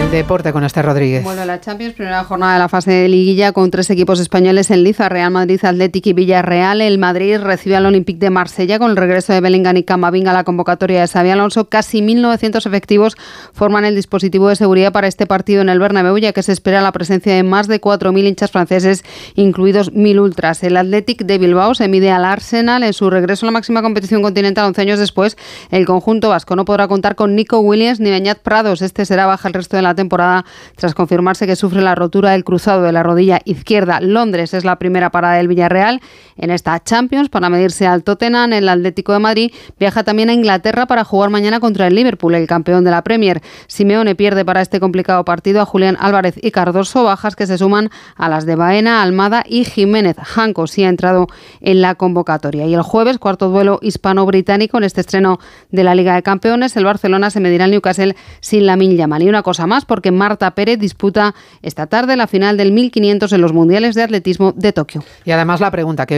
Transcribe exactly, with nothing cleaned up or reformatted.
El deporte con Esther Rodríguez. Vuelve la Champions, primera jornada de la fase de liguilla con tres equipos españoles en liza: Real Madrid, Athletic y Villarreal. El Madrid recibe al Olympique de Marsella con el regreso de Bellingham y Camavinga a la convocatoria de Xabi Alonso. Casi mil novecientos efectivos forman el dispositivo de seguridad para este partido en el Bernabéu, ya que se espera la presencia de más de cuatro mil hinchas franceses, incluidos mil ultras. El Athletic de Bilbao se mide al Arsenal en su regreso a la máxima competición continental once años después. El conjunto vasco no podrá contar con Nico Williams ni Beñat Prados. Este será baja el resto de la temporada tras confirmarse que sufre la rotura del cruzado de la rodilla izquierda. Londres es la primera parada del Villarreal en esta Champions para medirse al Tottenham. El Atlético de Madrid viaja también a Inglaterra para jugar mañana contra el Liverpool, el campeón de la Premier. Simeone pierde para este complicado partido a Julián Álvarez y Cardoso, bajas que se suman a las de Baena, Almada y Jiménez. Janko sí ha entrado en la convocatoria. Y el jueves, cuarto duelo hispano-británico en este estreno de la Liga de Campeones. El Barcelona se medirá al Newcastle sin Lamine Yamal. Y una cosa más, porque Marta Pérez disputa esta tarde la final del mil quinientos en los Mundiales de Atletismo de Tokio. Y además la pregunta que